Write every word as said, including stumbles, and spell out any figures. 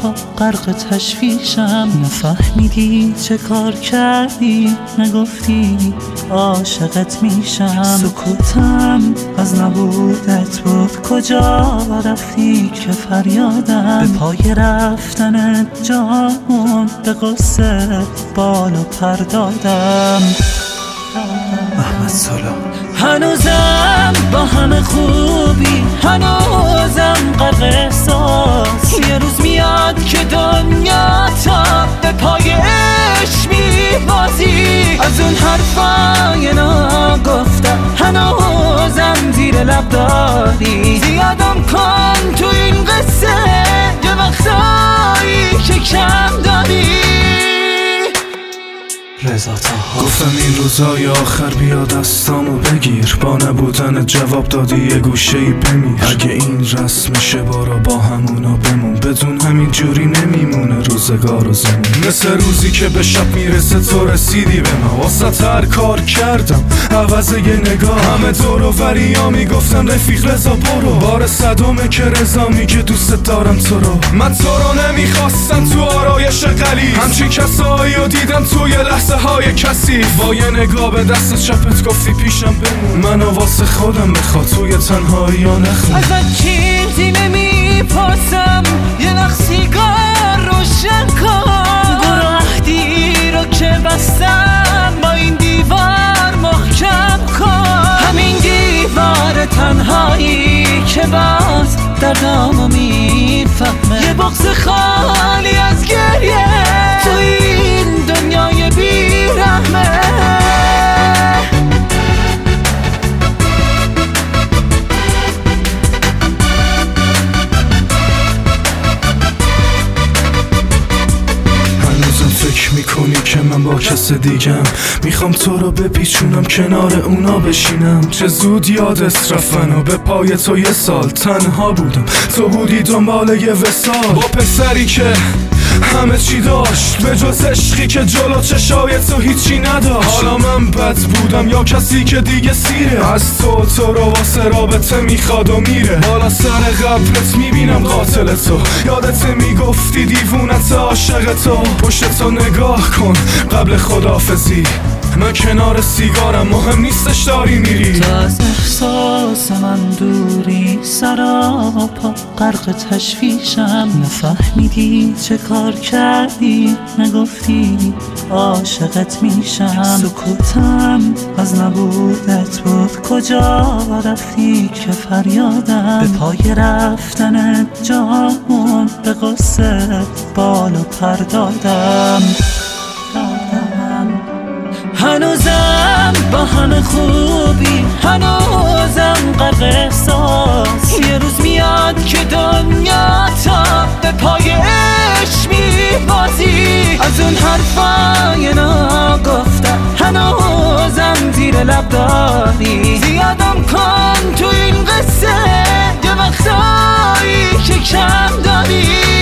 پا غرق تشویشم. نفهمیدی چه کار کردی، نگفتی عاشقت میشم. سکوتم از نبودت بود، کجا رفتی که فریادم. به پای رفتن جامون به قصه بالو پر دادم. احمد سالار هنوزم با همه خوبی، هنوزم غرق احساس. یه روز میاد که دنیا تا به پای عشق میبازی. از اون حرفای ناگفتم هنوزم زیر لب داری. زیادم کن تو این قصه، یه وقتایی که کم داری. گفتم این روزای آخر بیا دستامو بگیر، با نبودن جواب دادی یه گوشه ای بمیر. اگه این رسمشه بارا با همونا بمون، بدون همین جوری نمیمونه روزگار و زمون. مثل روزی که به شب میرسه تو رسیدی به ما، واسه هر کار کردم عوض یه نگاه. همه دور و وریا میگفتن رفیق رضا برو، بار صدامه که رضا میگه دوست دارم تو رو. من تو رو نمیخواستم تو آرایش قلیز، همچین کسایی رو دیدم توی لحظه های کسی. با یه نگاه به دست چپت گفتی پیشم بمون، منو واسه خودم بخواد توی تنهایی یا نخون. ازت چیزی نمیپرسم، یه نخ سیگار روشن کن. برو عهدی رو که بستم با این دیوار محکم کن. همین دیوار تنهایی که باز دردامو میفهمه. یه بغض خالی از گریه تو این دنیای بیرحمه. فکر میکنی که من با کس دیگم، میخوام تو رو بپیچونم کنار اونا بشینم. چه زود یادت رفتن و به پای تو یه سال تنها بودم، تو بودی دنبال یه وصال. با پسری که همه چی داشت به جز عشقی که جلو چشای تو هیچی نداشت. حالا من بد بودم یا کسی که دیگه سیره، از تو تو رو واسه رابطه میخواد و میره. بالا سر قبرت میبینم قاتل تو، یادت میگفتی دیوونت عاشق تو. پشت تو نگاه کن قبل خداحافظی، من کنار سیگارم مهم نیستش داری میری. تو از احساس من دوری، سراپا غرق تشویشم. نفهمیدی چه کار کردی، نگفتی عاشقت میشم. سکوتم از نبودت بود، کجا رفتی که فریادم. به پای رفتن جامون به قصه بالو پر دادم. هنوزم با همه خوبی، هنوزم غرق احساس. یه روز میاد که دنیا تا به پای عشق میبازی. از اون حرفای ناگفتم هنوزم زیر لب داری. زیادم کن تو این قصه، یه وقتایی که کم داری.